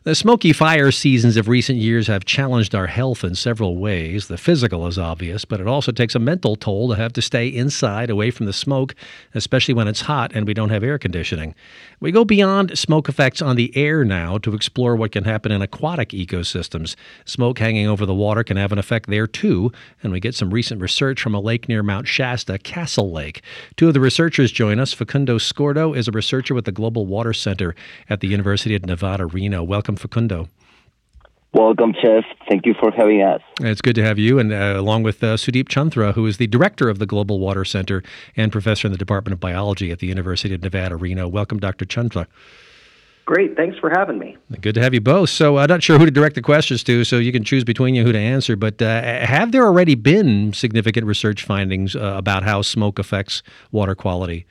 The smoky fire seasons of recent years have challenged our health in several ways. The physical is obvious, but it also takes a mental toll to have to stay inside away from the smoke, especially when it's hot and we don't have air conditioning. We go beyond smoke effects on the air now to explore what can happen in aquatic ecosystems. Smoke hanging over the water can have an effect there too, and we get some recent research from a lake near Mount Shasta, Castle Lake. Two of the researchers join us. Facundo Scordo is a researcher with the Global Water Center at the University of Nevada, Reno. Welcome, Facundo. Welcome, Chef. Thank you for having us. It's good to have you, and along with Sudeep Chandra, who is the director of the Global Water Center and professor in the Department of Biology at the University of Nevada, Reno. Welcome, Dr. Chandra. Great. Thanks for having me. Good to have you both. So I'm not sure who to direct the questions to, so you can choose between you who to answer, but have there already been significant research findings about how smoke affects water quality?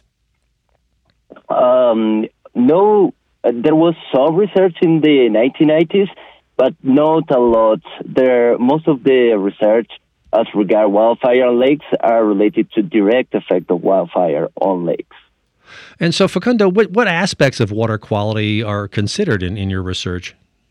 No. There was some research in the 1990s, but not a lot. Most of the research as regard wildfire lakes are related to direct effect of wildfire on lakes. And so, Facundo, what aspects of water quality are considered in your research?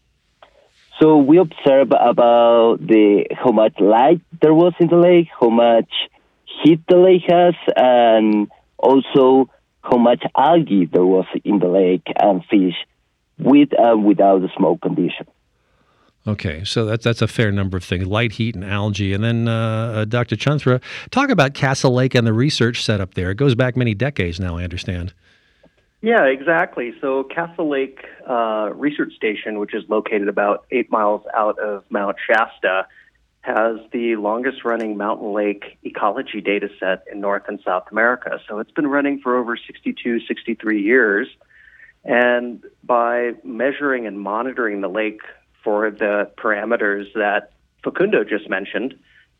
So we observe about how much light there was in the lake, how much heat the lake has, and also how much algae there was in the lake and fish with and without the smoke condition. Okay, so that's a fair number of things, light, heat, and algae. And then, Dr. Chandra, talk about Castle Lake and the research set up there. It goes back many decades now, I understand. Yeah, exactly. So Castle Lake Research Station, which is located about 8 miles out of Mount Shasta, has the longest-running mountain lake ecology data set in North and South America. So it's been running for over 62, 63 years. And by measuring and monitoring the lake for the parameters that Facundo just mentioned,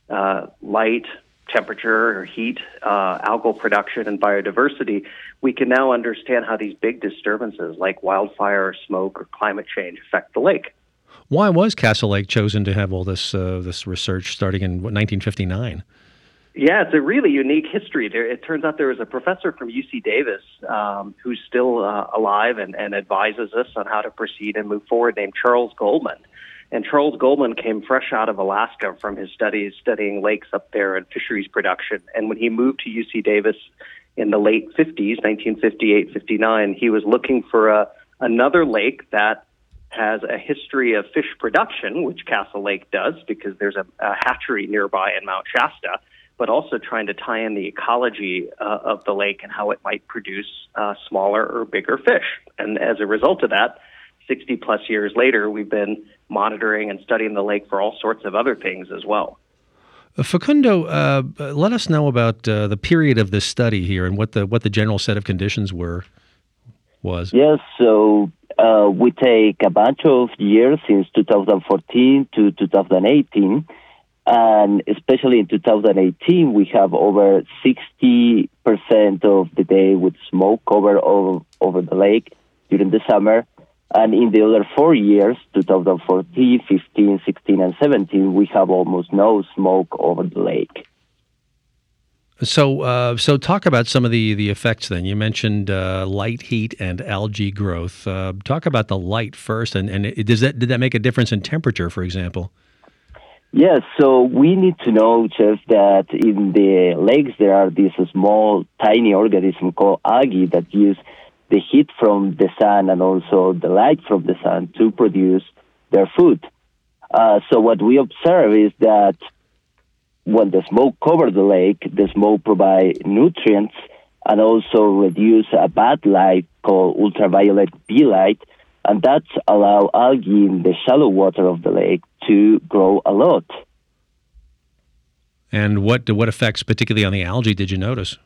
light, temperature, or heat, algal production, and biodiversity, we can now understand how these big disturbances like wildfire, smoke, or climate change affect the lake. Why was Castle Lake chosen to have all this research starting in 1959? Yeah, it's a really unique history. It turns out there was a professor from UC Davis who's still alive and advises us on how to proceed and move forward, named Charles Goldman. And Charles Goldman came fresh out of Alaska from his studies studying lakes up there and fisheries production. And when he moved to UC Davis in the late 50s, 1958, 59, he was looking for another lake that has a history of fish production, which Castle Lake does because there's a hatchery nearby in Mount Shasta, but also trying to tie in the ecology of the lake and how it might produce smaller or bigger fish. And as a result of that, 60-plus years later, we've been monitoring and studying the lake for all sorts of other things as well. Facundo, let us know about the period of this study here and what the general set of conditions was. Yes, so we take a bunch of years since 2014 to 2018, and especially in 2018, we have over 60% of the day with smoke cover over the lake during the summer. And in the other 4 years, 2014, 15, 16, and 17, we have almost no smoke over the lake. So talk about some of the effects then. You mentioned light, heat, and algae growth. Talk about the light first, and did that make a difference in temperature, for example? Yes, so we need to know, Jeff, that in the lakes there are these small, tiny organisms called algae that use the heat from the sun and also the light from the sun to produce their food. So what we observe is that when the smoke covers the lake, the smoke provides nutrients and also reduce a bad light called ultraviolet B light, and that's allow algae in the shallow water of the lake to grow a lot. And what effects, particularly on the algae, did you notice?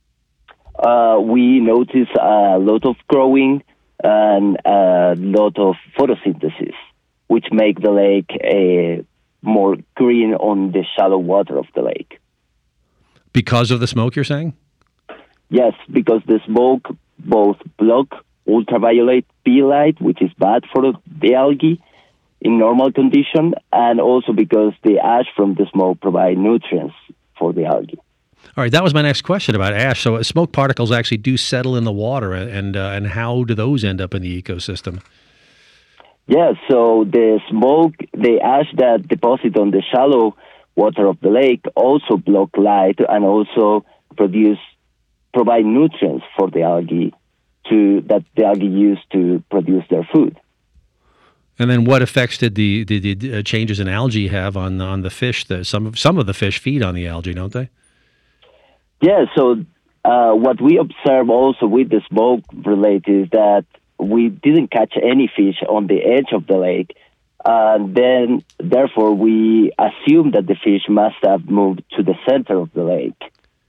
We notice a lot of growing and a lot of photosynthesis, which make the lake more green on the shallow water of the lake. Because of the smoke, you're saying? Yes, because the smoke both block ultraviolet B light, which is bad for the algae in normal condition, and also because the ash from the smoke provide nutrients for the algae. All right, that was my next question about ash. So smoke particles actually do settle in the water, and how do those end up in the ecosystem? Yeah, so the smoke, the ash that deposit on the shallow water of the lake also block light and also provide nutrients for the algae that the algae use to produce their food. And then, what effects did the changes in algae have on the fish? Some of the fish feed on the algae, don't they? Yeah. So what we observe also with the smoke related is that we didn't catch any fish on the edge of the lake, and then therefore we assume that the fish must have moved to the center of the lake.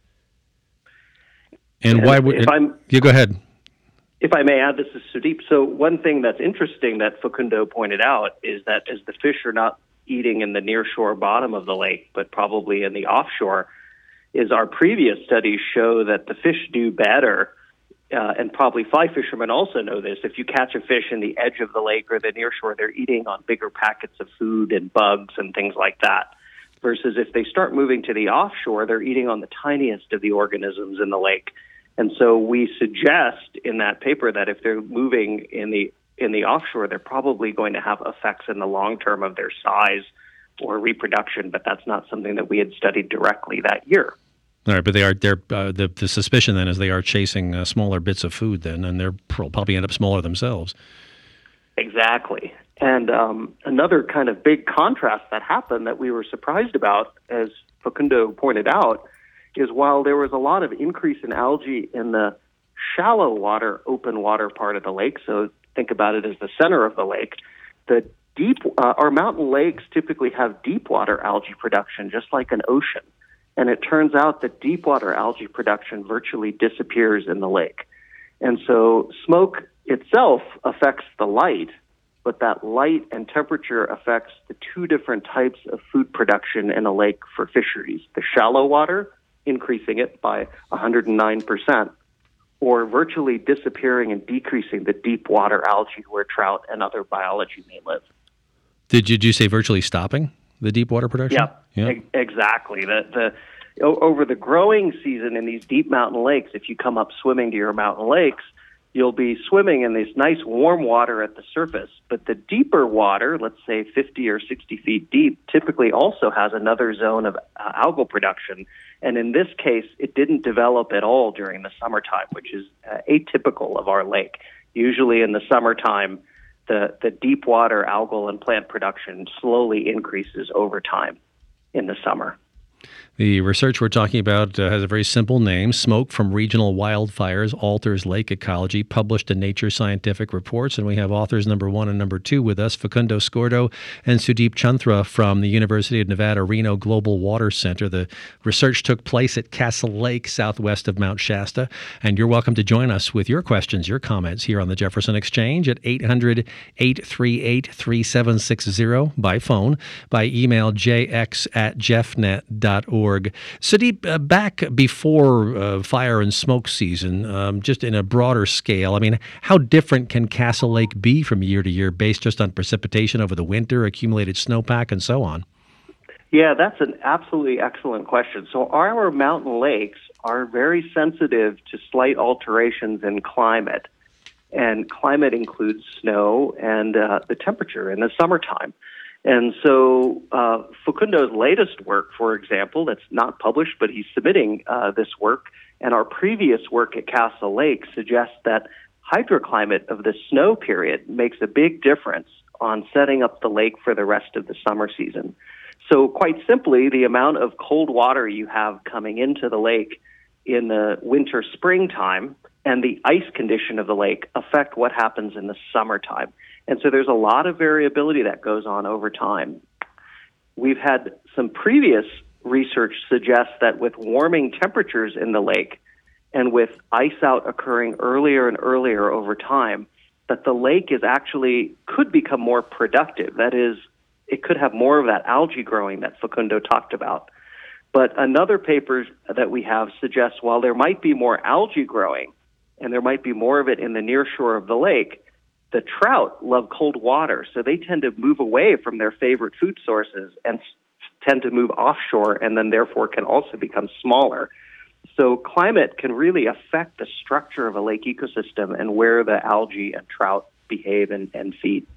And why would you go ahead? If I may add, this is Sudeep. So one thing that's interesting that Facundo pointed out is that as the fish are not eating in the nearshore bottom of the lake, but probably in the offshore, is our previous studies show that the fish do better, and probably fly fishermen also know this. If you catch a fish in the edge of the lake or the nearshore, they're eating on bigger packets of food and bugs and things like that. Versus if they start moving to the offshore, they're eating on the tiniest of the organisms in the lake. And so we suggest in that paper that if they're moving in the offshore, they're probably going to have effects in the long term of their size or reproduction, but that's not something that we had studied directly that year. All right, but the suspicion then is they are chasing smaller bits of food then, and they're probably end up smaller themselves. Exactly. And another kind of big contrast that happened that we were surprised about, as Facundo pointed out, is while there was a lot of increase in algae in the shallow water, open water part of the lake, so think about it as the center of the lake, the our mountain lakes typically have deep water algae production, just like an ocean. And it turns out that deep water algae production virtually disappears in the lake. And so smoke itself affects the light, but that light and temperature affects the two different types of food production in a lake for fisheries. The shallow water, increasing it by 109%, or virtually disappearing and decreasing the deep water algae where trout and other biology may live. Did you say virtually stopping the deep water production? Yeah. Exactly. Over the growing season in these deep mountain lakes, if you come up swimming to your mountain lakes, you'll be swimming in this nice warm water at the surface. But the deeper water, let's say 50 or 60 feet deep, typically also has another zone of algal production. And in this case, it didn't develop at all during the summertime, which is atypical of our lake. Usually in the summertime, the deep water algal and plant production slowly increases over time in the summer. The research we're talking about has a very simple name. Smoke from Regional Wildfires Alters Lake Ecology, published in Nature Scientific Reports. And we have authors number 1 and number 2 with us, Facundo Scordo and Sudeep Chantra from the University of Nevada, Reno Global Water Center. The research took place at Castle Lake, southwest of Mount Shasta. And you're welcome to join us with your questions, your comments here on the Jefferson Exchange at 800-838-3760 by phone, by email jx@jeffnet.org. Sudeep, back before fire and smoke season, just in a broader scale, I mean, how different can Castle Lake be from year to year based just on precipitation over the winter, accumulated snowpack, and so on? Yeah, that's an absolutely excellent question. So our mountain lakes are very sensitive to slight alterations in climate, and climate includes snow and the temperature in the summertime. And so Facundo's latest work, for example, that's not published, but he's submitting this work, and our previous work at Castle Lake suggests that hydroclimate of the snow period makes a big difference on setting up the lake for the rest of the summer season. So quite simply, the amount of cold water you have coming into the lake in the winter springtime and the ice condition of the lake affect what happens in the summertime. And so there's a lot of variability that goes on over time. We've had some previous research suggest that with warming temperatures in the lake and with ice out occurring earlier and earlier over time, that the lake could become more productive. That is, it could have more of that algae growing that Facundo talked about. But another paper that we have suggests while there might be more algae growing and there might be more of it in the near shore of the lake, the trout love cold water, so they tend to move away from their favorite food sources and tend to move offshore and then therefore can also become smaller. So climate can really affect the structure of a lake ecosystem and where the algae and trout behave and feed.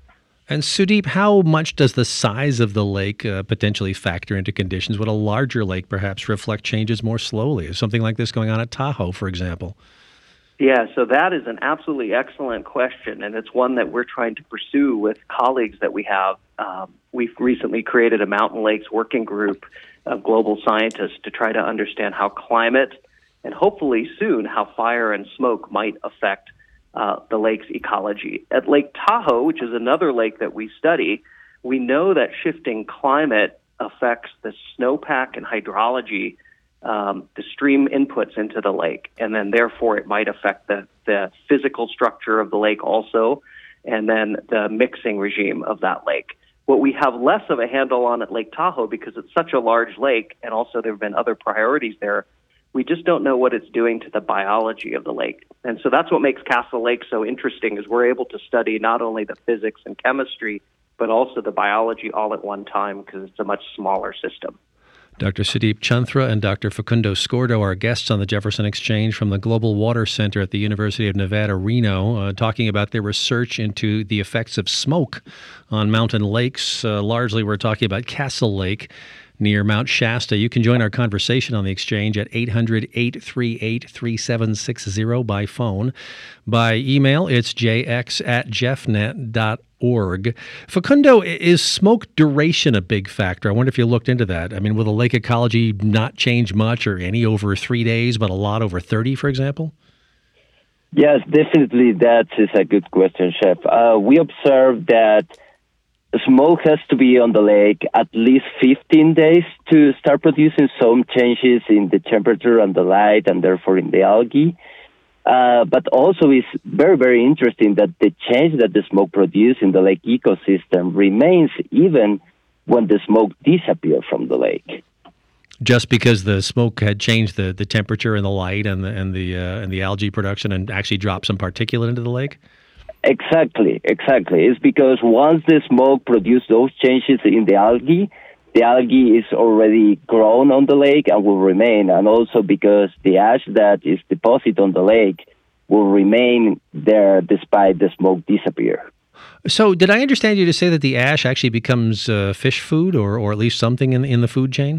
And Sudeep, how much does the size of the lake potentially factor into conditions? Would a larger lake perhaps reflect changes more slowly? Is something like this going on at Tahoe, for example? Yeah, so that is an absolutely excellent question, and it's one that we're trying to pursue with colleagues that we have. We've recently created a Mountain Lakes Working Group of global scientists to try to understand how climate and hopefully soon how fire and smoke might affect the lake's ecology. At Lake Tahoe, which is another lake that we study, we know that shifting climate affects the snowpack and hydrology, the stream inputs into the lake, and then therefore it might affect the physical structure of the lake also, and then the mixing regime of that lake. What we have less of a handle on at Lake Tahoe, because it's such a large lake, and also there have been other priorities there, we just don't know what it's doing to the biology of the lake. And so that's what makes Castle Lake so interesting, is we're able to study not only the physics and chemistry, but also the biology all at one time, because it's a much smaller system. Dr. Sudeep Chanthra and Dr. Facundo Scordo are guests on the Jefferson Exchange from the Global Water Center at the University of Nevada, Reno, talking about their research into the effects of smoke on mountain lakes. Largely, we're talking about Castle Lake near Mount Shasta. You can join our conversation on the Exchange at 800-838-3760 by phone. By email, it's jx@jeffnet.org. Facundo, is smoke duration a big factor? I wonder if you looked into that. I mean, will the lake ecology not change much or any over 3 days, but a lot over 30, for example? Yes, definitely that is a good question, Chef. We observed that smoke has to be on the lake at least 15 days to start producing some changes in the temperature and the light and therefore in the algae. But also it's very, very interesting that the change that the smoke produces in the lake ecosystem remains even when the smoke disappears from the lake. Just because the smoke had changed the temperature and the light and the algae production and actually dropped some particulate into the lake? Exactly. It's because once the smoke produces those changes in the algae is already grown on the lake and will remain, and also because the ash that is deposited on the lake will remain there despite the smoke disappear. So did I understand you to say that the ash actually becomes fish food or at least something in the food chain?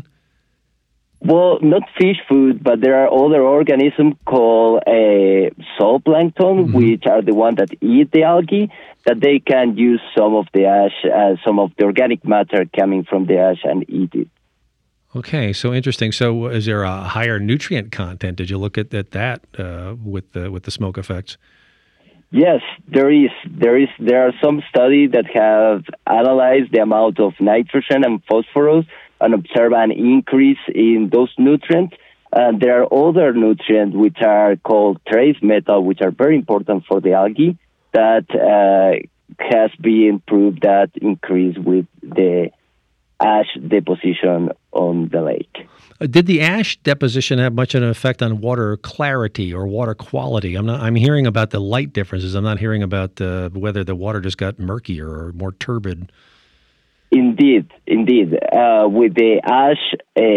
Well, not fish food, but there are other organisms called zooplankton, which are the ones that eat the algae, that they can use some of the ash, some of the organic matter coming from the ash and eat it. Okay, so interesting. So is there a higher nutrient content? Did you look at that with the smoke effects? Yes, there is. There are some studies that have analyzed the amount of nitrogen and phosphorus and observe an increase in those nutrients. There are other nutrients which are called trace metal, which are very important for the algae, that has been proved that increase with the ash deposition on the lake. Did the ash deposition have much of an effect on water clarity or water quality? I'm hearing about the light differences. I'm not hearing about whether the water just got murkier or more turbid. Indeed. With the ash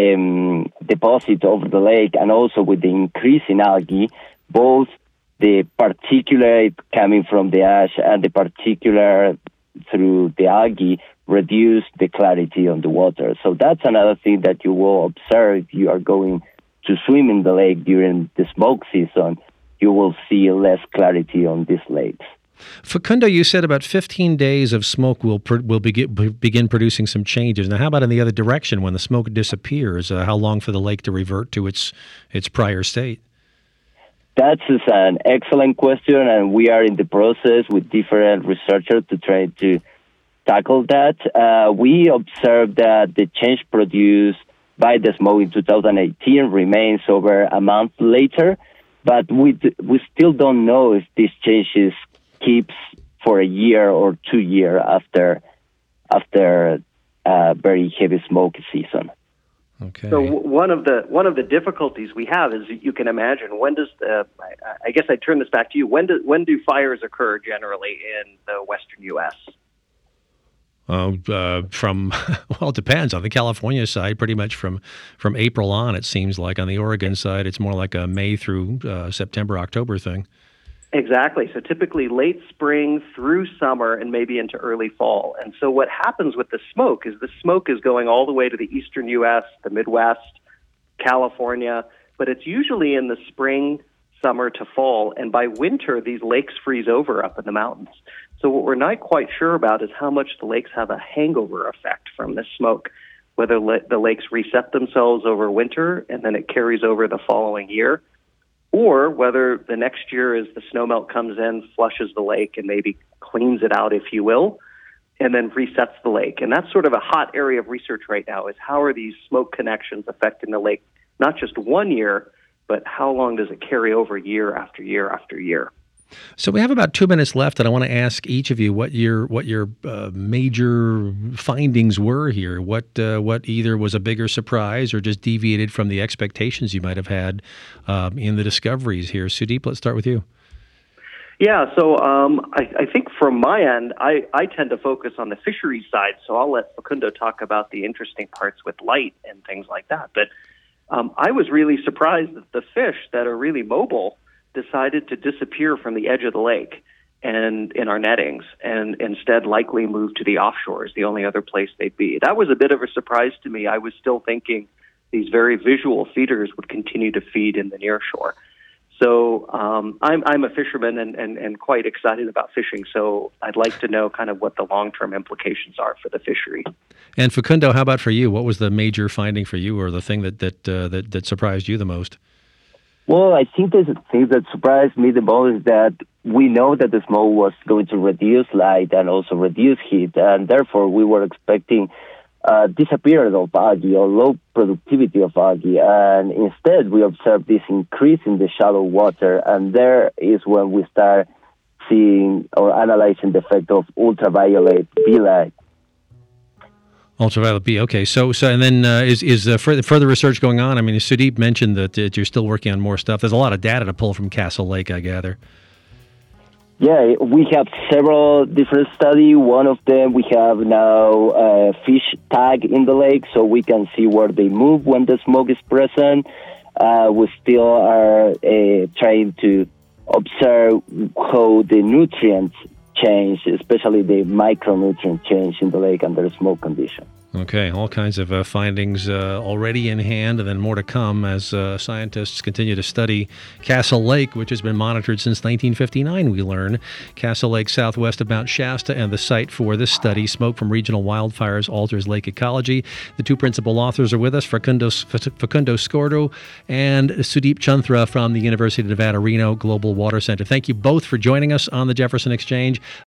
deposit over the lake and also with the increase in algae, both the particulate coming from the ash and the particulate through the algae reduce the clarity on the water. So that's another thing that you will observe if you are going to swim in the lake during the smoke season. You will see less clarity on these lakes. Facundo, you said about 15 days of smoke will begin producing some changes. Now, how about in the other direction when the smoke disappears? How long for the lake to revert to its prior state? That's an excellent question, and we are in the process with different researchers to try to tackle that. We observed that the change produced by the smoke in 2018 remains over a month later, but we still don't know if these changes keeps for a year or 2 years after a very heavy smoke season. Okay. So one of the difficulties we have is, you can imagine, when does I guess I turn this back to you. When do fires occur generally in the western U.S.? It depends. On the California side, pretty much from April on, it seems like. On the Oregon side, it's more like a May through September, October thing. Exactly. So typically late spring through summer and maybe into early fall. And so what happens with the smoke is going all the way to the eastern U.S., the Midwest, California, but it's usually in the spring, summer to fall. And by winter, these lakes freeze over up in the mountains. So what we're not quite sure about is how much the lakes have a hangover effect from this smoke, whether the lakes reset themselves over winter and then it carries over the following year, or whether the next year as the snowmelt comes in, flushes the lake and maybe cleans it out, if you will, and then resets the lake. And that's sort of a hot area of research right now, is how are these smoke connections affecting the lake, not just 1 year, but how long does it carry over year after year after year? So we have about 2 minutes left, and I want to ask each of you what your major findings were here. What either was a bigger surprise or just deviated from the expectations you might have had in the discoveries here. Sudeep, let's start with you. Yeah, so I think from my end, I tend to focus on the fisheries side, so I'll let Facundo talk about the interesting parts with light and things like that. But I was really surprised that the fish that are really mobile decided to disappear from the edge of the lake and in our nettings, and instead likely move to the offshores, the only other place they'd be. That was a bit of a surprise to me. I was still thinking these very visual feeders would continue to feed in the near shore. So I'm a fisherman and quite excited about fishing, so I'd like to know kind of what the long-term implications are for the fishery. And Facundo, how about for you? What was the major finding for you, or the thing that surprised you the most? Well, I think the thing that surprised me the most is that we know that the smoke was going to reduce light and also reduce heat, and therefore we were expecting disappearance of algae or low productivity of algae, and instead we observed this increase in the shallow water, and there is when we start seeing or analyzing the effect of ultraviolet B light. Ultraviolet B. Okay, so and then is further research going on? I mean, Sudeep mentioned that you're still working on more stuff. There's a lot of data to pull from Castle Lake, I gather. Yeah, we have several different studies. One of them, we have now a fish tag in the lake, so we can see where they move when the smoke is present. We still are trying to observe how the nutrients change, especially the micronutrient change in the lake under smoke condition. Okay, all kinds of findings already in hand, and then more to come as scientists continue to study Castle Lake, which has been monitored since 1959, we learn. Castle Lake, southwest of Mount Shasta, and the site for this study, Smoke from Regional Wildfires Alters Lake Ecology. The two principal authors are with us, Facundo Scordo and Sudeep Chunthra from the University of Nevada, Reno Global Water Center. Thank you both for joining us on the Jefferson Exchange.